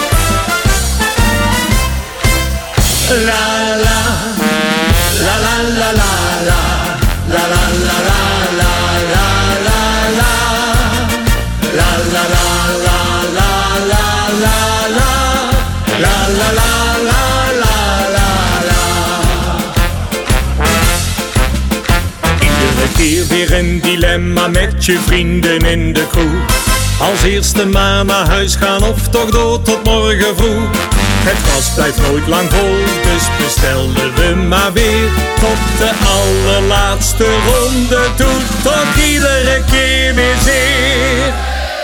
La la, la la la la la, la la la la la la la la, la la la la la la la la, la la la la la la la. Iedere keer weer een dilemma met je vrienden in de kroeg. Als eerste maar naar huis gaan of toch door tot morgen vroeg. Het glas blijft nooit lang vol, dus bestelden we maar weer. Tot de allerlaatste ronde doet toch iedere keer weer zeer.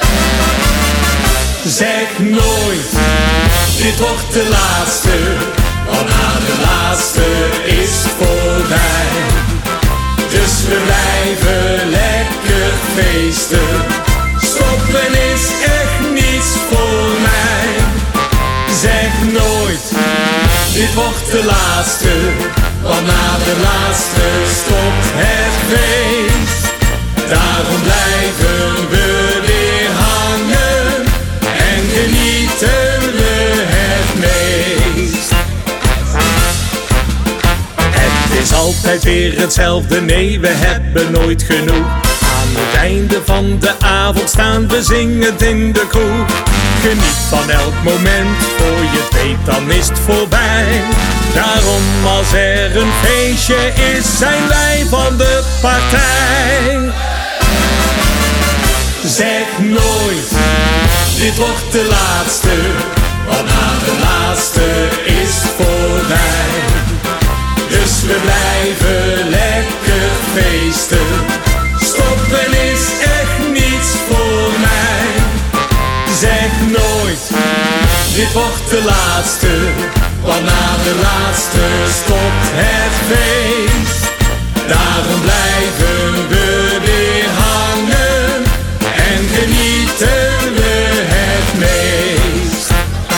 Zeg nooit, dit wordt de laatste, want na de laatste is het voorbij. Dus we blijven feesten. Stoppen is echt niets voor mij. Zeg nooit, dit wordt de laatste, want na de laatste stopt het feest. Daarom blijven we weer hangen en genieten we het meest. Het is altijd weer hetzelfde, nee, we hebben nooit genoeg. Aan het einde van de avond staan we zingend in de kroeg. Geniet van elk moment, voor je het weet dan is het voorbij. Daarom als er een feestje is, zijn wij van de partij. Zeg nooit, dit wordt de laatste, want na de laatste is het voorbij. Dus we blijven lekker feesten. Stoppen is echt niets voor mij. Zeg nooit, dit wordt de laatste, want na de laatste stopt het feest. Daarom blijven we weer hangen en genieten we het meest.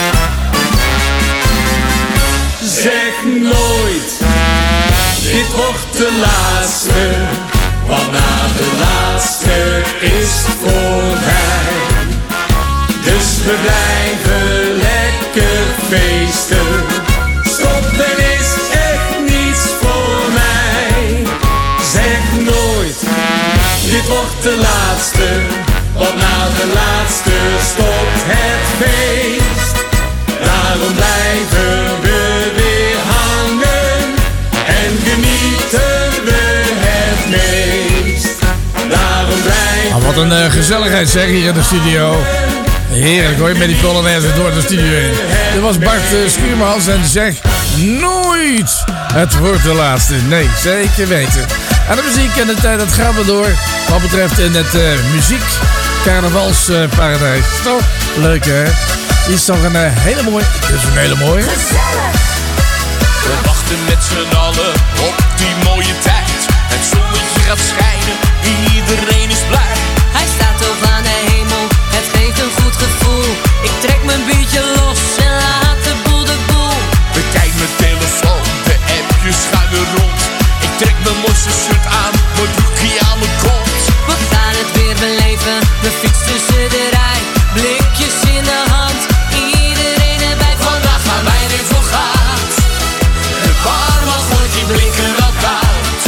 Zeg nooit, dit wordt de laatste, want na de laatste is het voorbij. Dus we blijven lekker feesten. Stoppen is echt niets voor mij. Zeg nooit, dit wordt de laatste, want na de laatste stopt het feest. Daarom blijven we weer hangen en genieten we het meest. Daarom blijven wat een gezelligheid zeg hier in de studio. Heerlijk hoor, met die Polonaise door de studio in. Dit was Bart Schuurmans en zeg nooit het wordt de laatste. Nee, zeker weten. En de muziek en de tijd, dat gaan we door. Wat betreft in het muziek carnavalsparadijs. Toch leuk hè? Die is toch een hele mooie. Dit is een hele mooie. We wachten met z'n allen op die mooie tijd. Het zonnetje gaat schijnen, iedereen is blij. Hij staat toch aan de hemel, het geeft een goed gevoel. Ik trek mijn biertje los en laat de boel de boel. Bekijk mijn telefoon, de appjes gaan weer rond. Ik trek mijn mooiste shirt aan, mijn broekje aan mijn kont. We gaan het weer beleven, de fiets tussen de rij. Blikjes in de hand, iedereen erbij. Vandaag gaan wij erin voor gaat. De barman gooit die blikken wel koud.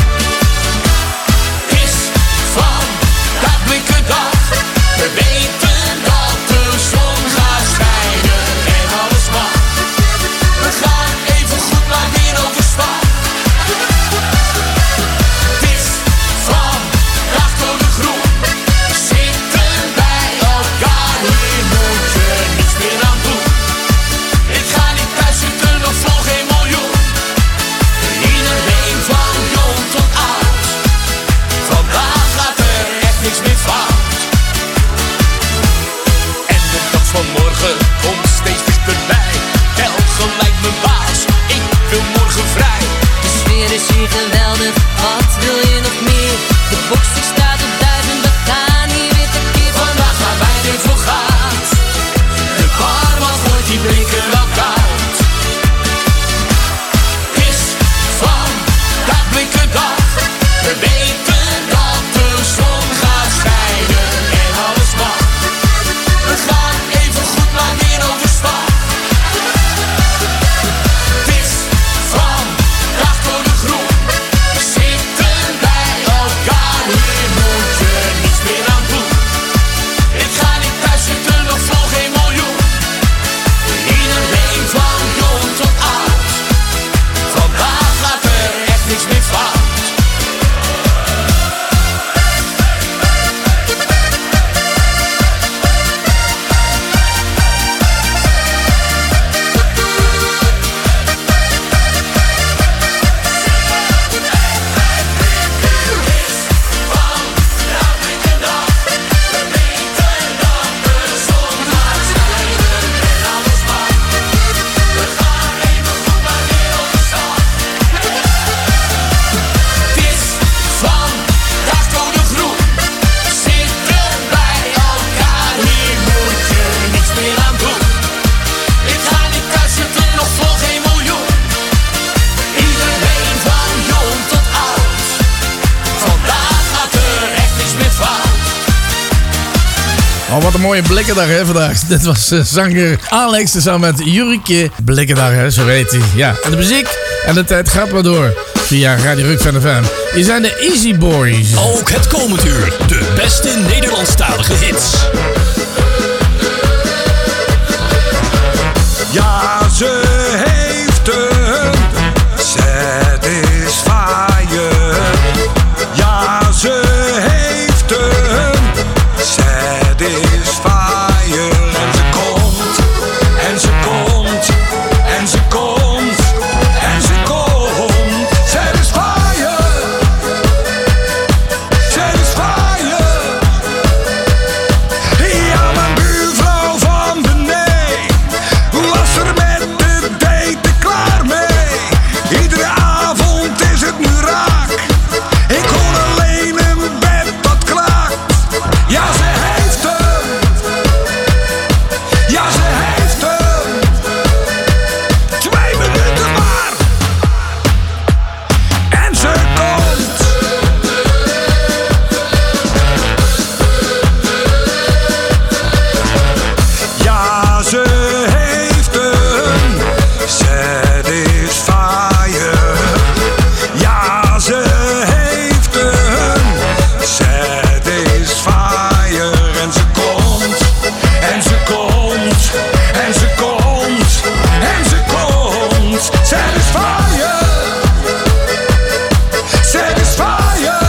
Is vandaag blikkendag. We weten dat de zon gaat schijnen en alles mag. We gaan even goed maar weer overstag. Het is vandaag door de groep. Zitten bij elkaar, hier moet je niets meer aan doen. Ik ga niet thuis zitten, nog vol geen miljoen. Iedereen van jong tot oud. Vandaag gaat er echt niks meer fout. En de dag van morgen komt steeds dichterbij. Tel gelijk mijn baas, ik wil morgen vrij. De sfeer is hier geweldig, wat wil je nog meer? De box die staat op 1000, we gaan hier weer tekeer. Vandaag gaan wij erin voor gaat. De barman gooit die blikken wel koud. Is vandaag blikkendag. We weten dat de zon gaat schijnen en alles mag. We gaan even goed maar weer overstag. Het is vandaag door de groep. Zitten bij elkaar, hier moet Wat een mooie blikkendag hè vandaag. Dit was zanger Alex samen met Jurikje. Blikkendag hè, zo heet hij. Ja, en de muziek en de tijd gaat maar door. Via Radio Ruk van de FM. Hier zijn de Easy Boys. Ook het komend uur. De beste Nederlandstalige hits. Ja, ze heeft een Satisfyer. Ja, ze heeft een Satisfyer. En ze komt, en ze komt, en ze komt, en ze komt. Satisfyer, Satisfyer. Ja, mijn buurvrouw van beneden was er met de date klaar mee. Iedere avond is het nu raak. Ik hoor alleen een bed dat klaakt. Ja, ze heeft hem. Ja, ze heeft hem. 2 minuten maar. En ze komt. Ja, ze heeft een Satisfyer. Ja, ze heeft een Satisfyer. En ze komt, en ze komt, en ze komt, en ze komt. Satisfyer, Satisfyer.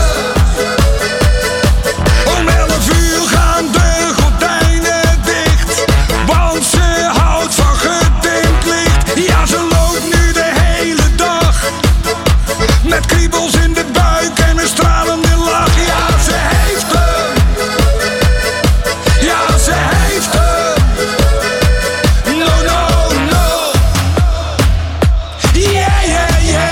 Om 11 uur gaan de gordijnen dicht, want ze houdt van gedimd licht. Ja, ze loopt nu de hele dag met kriebels in de buik en een stralende lach. Ja, ze heeft hem. Ja, ze heeft hem. No, no, no. Yeah, yeah, yeah.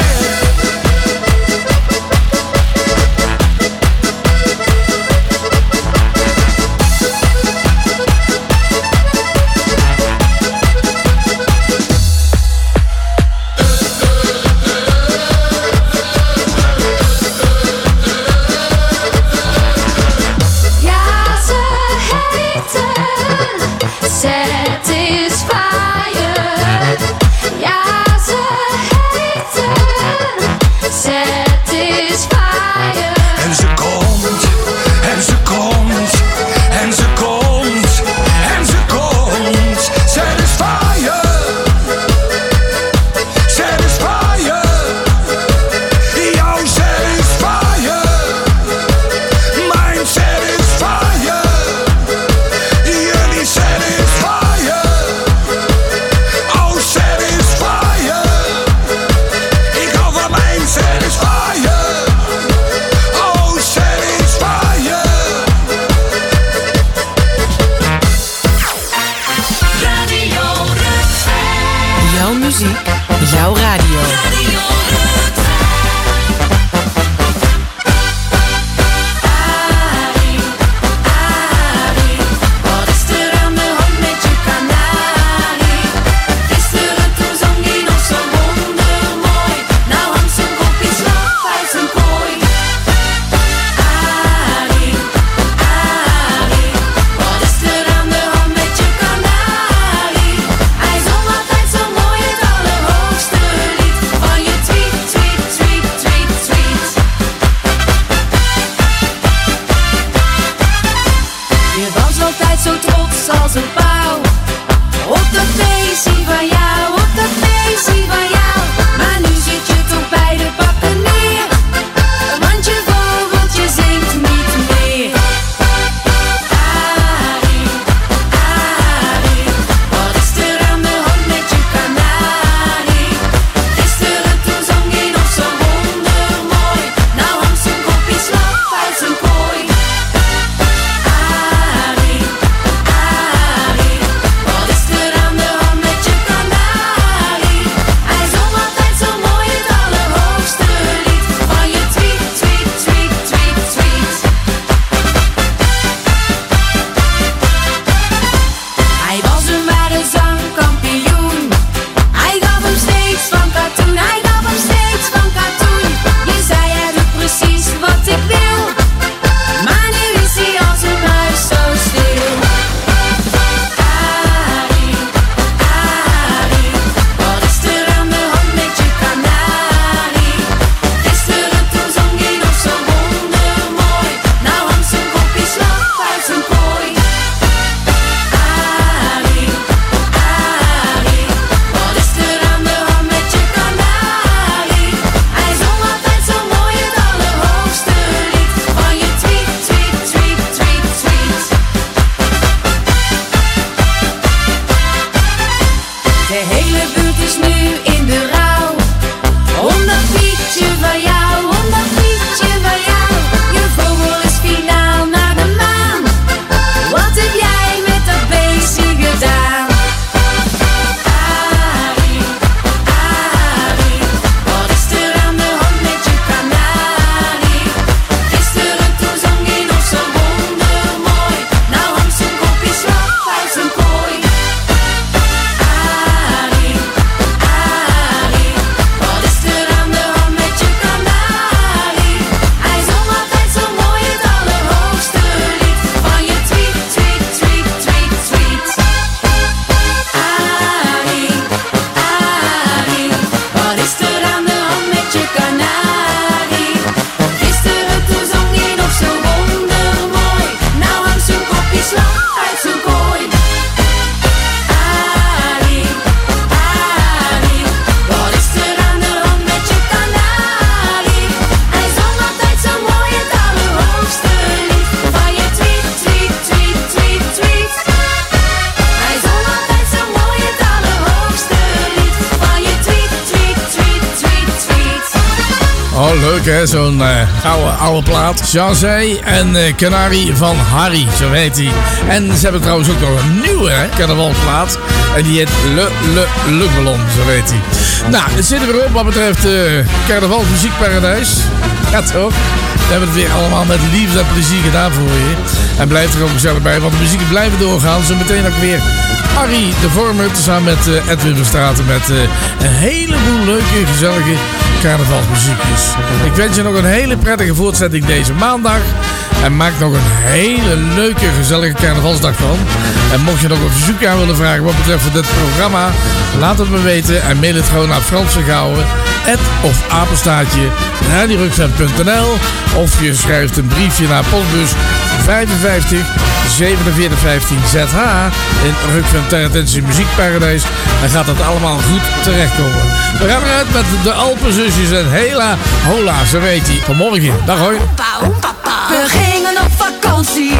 Oh, leuk hè, zo'n oude plaat. Jean-Zay en Canary van Harry, zo heet hij. En ze hebben trouwens ook nog een nieuwe carnavalsplaat. En die heet Le Ballon, zo heet hij. Nou, het zit er weer op wat betreft Carnavalsmuziekparadijs. Ja toch? We hebben het weer allemaal met liefde en plezier gedaan voor je. En blijf er ook gezellig bij, want de muziek blijft doorgaan. Zo meteen ook weer Harry de Vormer, tezamen met Edwin Verstraeten. Met een heleboel leuke, gezellige carnavalsmuziekjes. Ik wens je nog een hele prettige voortzetting deze maandag. En maak nog een hele leuke, gezellige carnavalsdag van. En mocht je nog een verzoek aan willen vragen wat betreft dit programma, laat het me weten en mail het gewoon naar Frans Vergouwen of apenstaartje radiorukven.nl, of je schrijft een briefje naar postbus 55 4715 ZH in Rukven ter attentie Muziekparadijs. Dan gaat dat allemaal goed terechtkomen. We gaan eruit met de Alpenzusjes en Hela Hola, zo weet hij. Vanmorgen, dag hoi. We gingen op vakantie.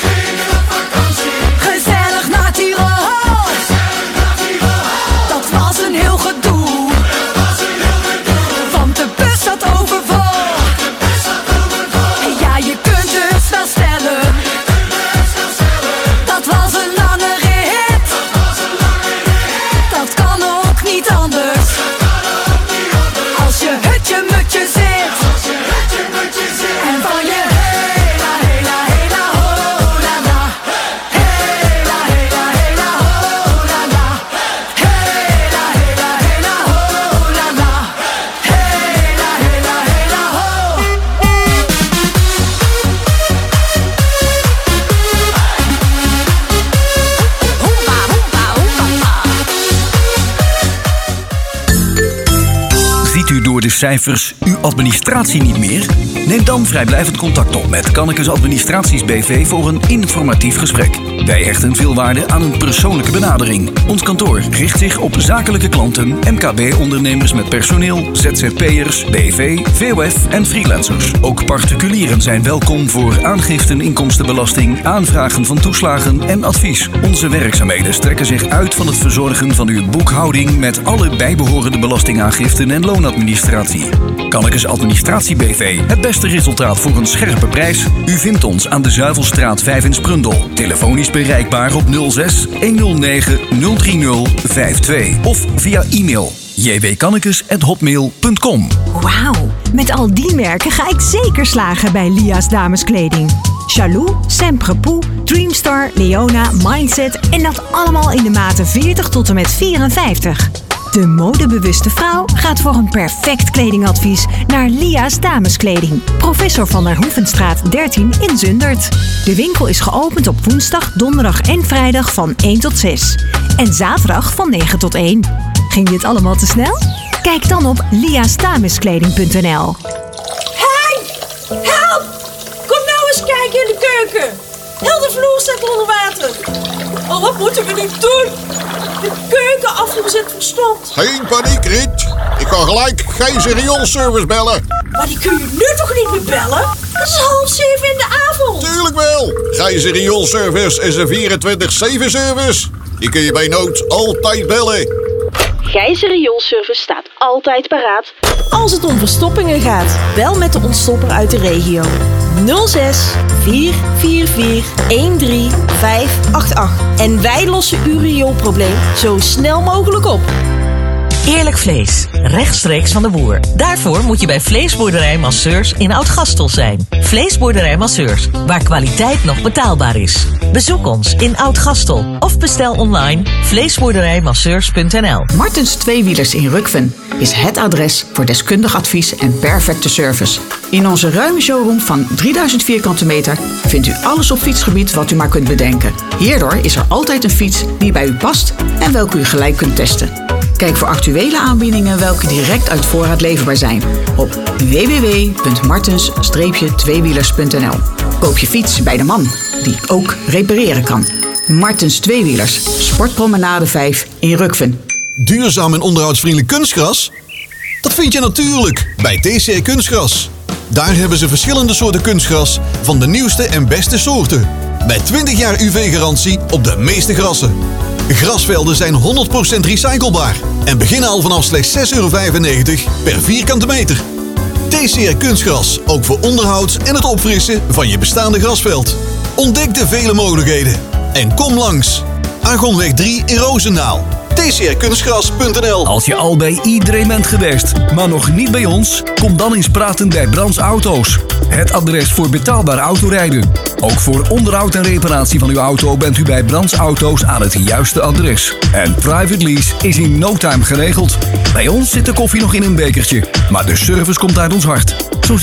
Gezellig naar Tirol. Dat was een heel gedoe. Want de bus zat overvol. En ja, je kunt dus wel stellen. Dat was een lange rit. Dat kan ook niet anders. Als je hutje mutje zit. En van je hela hela hela hola la. Hela hela hela hola la. Hela hela hela hola la. Hela hela hela ho. Hoempa hoempa hoempa. Ziet u door de cijfers uw administratie niet meer? Neem dan vrijblijvend contact op met Kannekes Administraties BV voor een informatief gesprek. Wij hechten veel waarde aan een persoonlijke benadering. Ons kantoor richt zich op zakelijke klanten, MKB-ondernemers met personeel, ZZP'ers, BV, VOF en freelancers. Ook particulieren zijn welkom voor aangiften inkomstenbelasting, aanvragen van toeslagen en advies. Onze werkzaamheden strekken zich uit van het verzorgen van uw boekhouding met alle bijbehorende belastingaangiften en loonadministratie. Kannekes Administratie BV. Het beste resultaat voor een scherpe prijs. U vindt ons aan de Zuivelstraat 5 in Sprundel. Telefonisch bereikbaar op 06 109 030 52 of via e-mail jwkannekes@hotmail.com. Wauw, met al die merken ga ik zeker slagen bij Lia's dameskleding. Chalou, Semprepoux, Dreamstar, Leona, Mindset en dat allemaal in de maten 40 tot en met 54. De modebewuste vrouw gaat voor een perfect kledingadvies naar Lia's dameskleding. Professor van der Hoevenstraat 13 in Zundert. De winkel is geopend op woensdag, donderdag en vrijdag van 1 tot 6. En zaterdag van 9 tot 1. Ging dit allemaal te snel? Kijk dan op liasdameskleding.nl. Hey! Help! Kom nou eens kijken in de keuken. Heel de vloer staat onder water. Oh, wat moeten we nu doen? De keukenafvoer zit verstompt. Geen paniek, Riet. Ik ga gelijk Gijs Rioolservice bellen. Maar die kun je nu toch niet meer bellen? Het is 6:30 in de avond. Tuurlijk wel. Gijs Rioolservice is een 24/7 service. Die kun je bij nood altijd bellen. Gijs Rioolservice staat altijd paraat als het om verstoppingen gaat. Bel met de ontstopper uit de regio. 06 444 13588. En wij lossen uw rioolprobleem zo snel mogelijk op. Eerlijk vlees, rechtstreeks van de boer. Daarvoor moet je bij Vleesboerderij Masseurs in Oud-Gastel zijn. Vleesboerderij Masseurs, waar kwaliteit nog betaalbaar is. Bezoek ons in Oud-Gastel of bestel online vleesboerderijmasseurs.nl. Martens Tweewielers in Rukven is het adres voor deskundig advies en perfecte service. In onze ruime showroom van 3000 vierkante meter vindt u alles op fietsgebied wat u maar kunt bedenken. Hierdoor is er altijd een fiets die bij u past en welke u gelijk kunt testen. Kijk voor actuele aanbiedingen welke direct uit voorraad leverbaar zijn op www.martens-tweewielers.nl. Koop je fiets bij de man die ook repareren kan. Martens Tweewielers, Sportpromenade 5 in Rukven. Duurzaam en onderhoudsvriendelijk kunstgras? Dat vind je natuurlijk bij TC Kunstgras. Daar hebben ze verschillende soorten kunstgras van de nieuwste en beste soorten. Met 20 jaar UV-garantie op de meeste grassen. Grasvelden zijn 100% recyclebaar en beginnen al vanaf slechts €6,95 per vierkante meter. TCR Kunstgras, ook voor onderhoud en het opfrissen van je bestaande grasveld. Ontdek de vele mogelijkheden en kom langs. Argonweg 3 in Roosendaal. TCRkunstgras.nl. Als je al bij iedereen bent geweest, maar nog niet bij ons, kom dan eens praten bij Brands Auto's. Het adres voor betaalbaar autorijden. Ook voor onderhoud en reparatie van uw auto bent u bij Brands Auto's aan het juiste adres. En private lease is in no time geregeld. Bij ons zit de koffie nog in een bekertje, maar de service komt uit ons hart.